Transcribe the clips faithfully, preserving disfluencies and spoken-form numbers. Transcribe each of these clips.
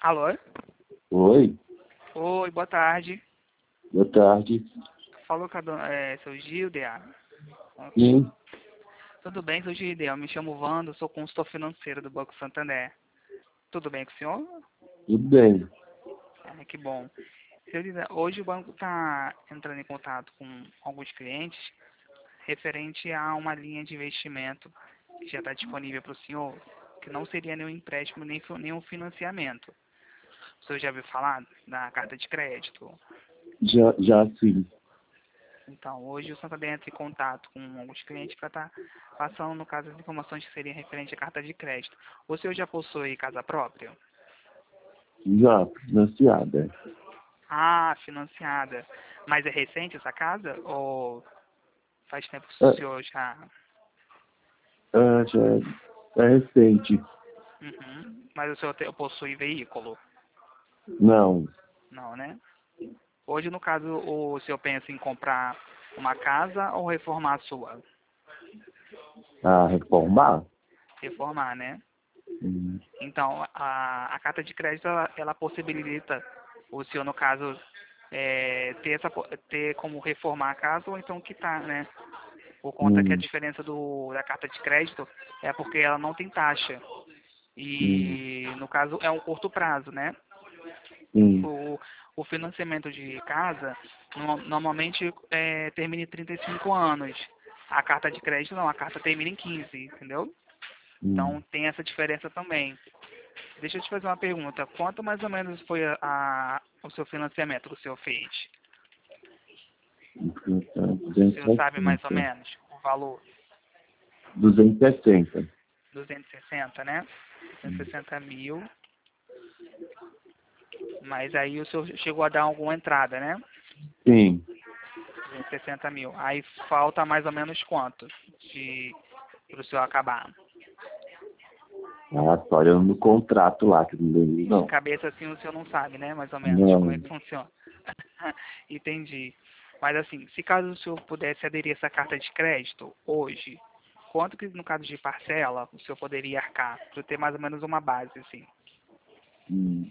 Alô? Oi, Oi, boa tarde. boa tarde. Falou com a dona, é, seu Gilder? Sim, Tudo bem, seu Gilder? Eu me chamo Wanda, sou consultor financeiro do Banco Santander. Tudo bem com o senhor? tudo bem. Ah, que bom. Seu Gilder, hoje o banco está entrando em contato com alguns clientes referente a uma linha de investimento que já está disponível para o senhor, que não seria nenhum empréstimo nem fi- nenhum financiamento. O senhor já ouviu falar da carta de crédito? Já, já sim. Então, hoje o Santander entra em contato com alguns clientes para estar passando, no caso, as informações que seriam referentes à carta de crédito. O senhor já possui casa própria? Já, financiada. Ah, financiada. Mas é recente essa casa? Ou faz tempo que o É, senhor já... é, já é recente. Uhum. Mas o senhor te- possui veículo? Não, Não, né? Hoje, no caso, o senhor pensa em comprar uma casa ou reformar a sua? a reformar? Reformar, né? Hum, Então, a, a carta de crédito, ela, ela possibilita o senhor, no caso, é, ter, essa, po- ter como reformar a casa ou então quitar, né? Por conta que a hum, diferença do, da carta de crédito é porque ela não tem taxa. hum, E, no caso, é um curto prazo, né? hum, O, o financiamento de casa, no- normalmente, é, termina em trinta e cinco anos. A carta de crédito não, a carta termina em quinze, entendeu? hum. Então, tem essa diferença também. Deixa eu te fazer uma pergunta. Quanto mais ou menos foi a, a- o seu financiamento que o senhor fez? O senhor sabe mais ou duzentos e sessenta. menos o valor? duzentos e sessenta. duzentos e sessenta, né? duzentos e sessenta mil. Mas aí o senhor chegou a dar alguma entrada, né? Sim. duzentos e sessenta mil. Aí falta mais ou menos quanto de para o senhor acabar? Ah, só olhando no contrato lá, que eu não lembro, De não. cabeça assim o senhor não sabe, né? Mais ou menos como é Não. que funciona. Entendi. Mas assim, se caso o senhor pudesse aderir a essa carta de crédito hoje, quanto que no caso de parcela o senhor poderia arcar? Para eu ter mais ou menos uma base, assim. Hum,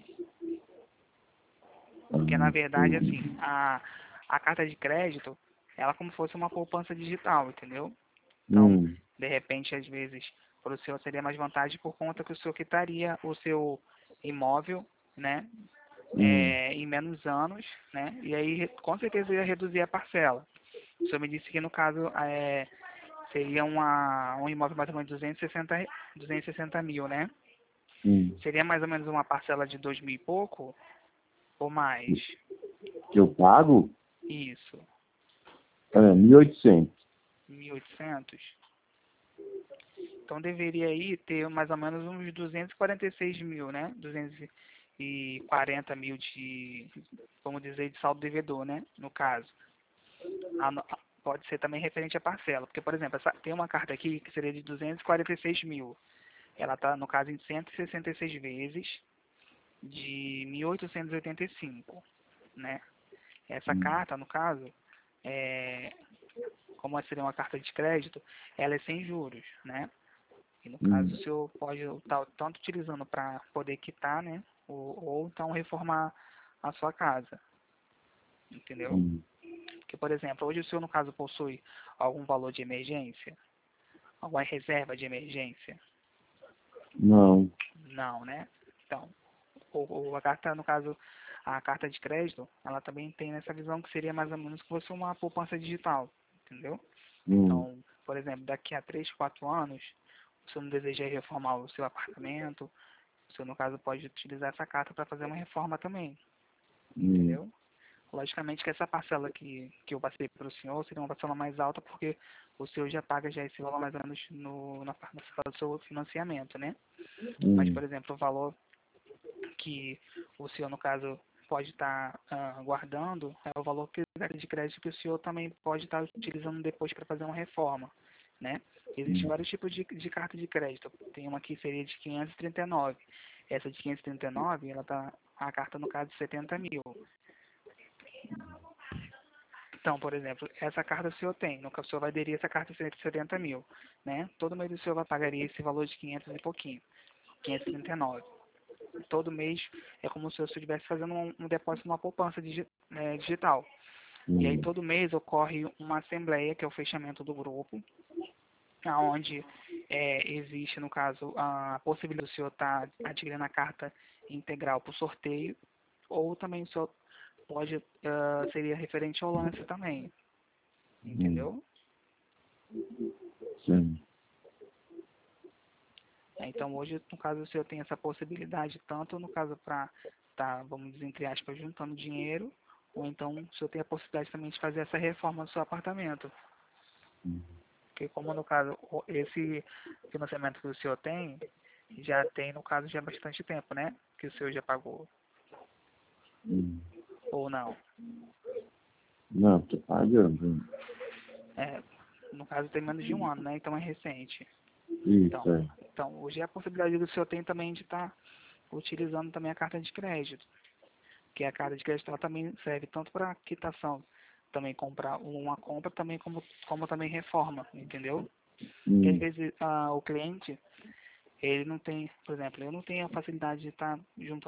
Porque na hum, verdade, assim, hum, a, a carta de crédito, ela é como se fosse uma poupança digital, entendeu? Então, hum, de repente, às vezes, para o senhor seria mais vantagem por conta que o senhor quitaria o seu imóvel, né? hum, É, em menos anos, né? E aí, re- com certeza, ia reduzir a parcela. O senhor me disse que, no caso, é, seria uma, um imóvel mais ou menos duzentos e sessenta, re- duzentos e sessenta mil, né? hum. Seria mais ou menos uma parcela de dois mil e pouco ou mais? Que eu pago? Isso, É, mil e oitocentos. mil e oitocentos. Então deveria aí ter mais ou menos uns duzentos e quarenta e seis mil, né? duzentos e quarenta mil de, vamos dizer, de saldo devedor, né? No caso. A no- a- pode ser também referente à parcela. Porque, por exemplo, essa, tem uma carta aqui que seria de duzentos e quarenta e seis mil. Ela está, no caso, em cento e sessenta e seis vezes de mil oitocentos e oitenta e cinco, né? Essa Hum, carta, no caso, é, como seria uma carta de crédito, ela é sem juros, né? E no caso o hum, senhor pode estar tanto utilizando para poder quitar, né? Ou, ou então reformar a sua casa, entendeu? hum. Porque, por exemplo, hoje o senhor no caso possui algum valor de emergência? Alguma reserva de emergência? Não. Não, né? Então, o, o- a carta, no caso, a carta de crédito, ela também tem essa visão que seria mais ou menos que fosse uma poupança digital, entendeu? Hum, Então, por exemplo, daqui a três, quatro anos, o senhor não deseja reformar o seu apartamento, o senhor, no caso, pode utilizar essa carta para fazer uma reforma também, hum, entendeu? Logicamente que essa parcela que, que eu passei para o senhor seria uma parcela mais alta porque o senhor já paga já esse valor mais ou menos no, na parcela do seu financiamento, né? Mas, hum, por exemplo, o valor que o senhor, no caso, pode estar ah, guardando é o valor que, de crédito que o senhor também pode estar utilizando depois para fazer uma reforma, né? Existem hum, vários tipos de, de carta de crédito. Tem uma que seria de quinhentos e trinta e nove. Essa de quinhentos e trinta e nove, ela tá a carta no caso de setenta mil. Então, por exemplo, essa carta o senhor tem, no caso o senhor vai aderir essa carta de setenta mil, né? Todo mês o senhor vai pagaria esse valor de quinhentos e pouquinho, quinhentos e trinta e nove. todo mês é como se você estivesse fazendo um, um depósito numa poupança digi, é, digital. Hum. E aí todo mês ocorre uma assembleia, que é o fechamento do grupo, onde é, existe, no caso, a possibilidade do senhor estar adquirindo a carta integral para o sorteio, ou também o senhor pode, uh, seria referente ao lance também, entendeu? Sim. É, então hoje, no caso, o senhor tem essa possibilidade, tanto no caso para tá, vamos dizer, entre aspas, juntando dinheiro, ou então o senhor tem a possibilidade também de fazer essa reforma no seu apartamento. Hum. Porque como no caso, o- esse financiamento que o senhor tem, já tem, no caso, já há bastante tempo, né? Que o senhor já pagou, Hum. ou não. Não, tô pagando. É, no caso tem menos de um ano, né? Então é recente. Isso, Então, é. então hoje é a possibilidade que o senhor tem também de estar utilizando também a carta de crédito. Que a carta de crédito ela também serve tanto para quitação, também comprar uma compra, também como, como também reforma, entendeu? Porque às Hum. vezes ah, o cliente, ele não tem, por exemplo, eu não tenho a facilidade de estar junto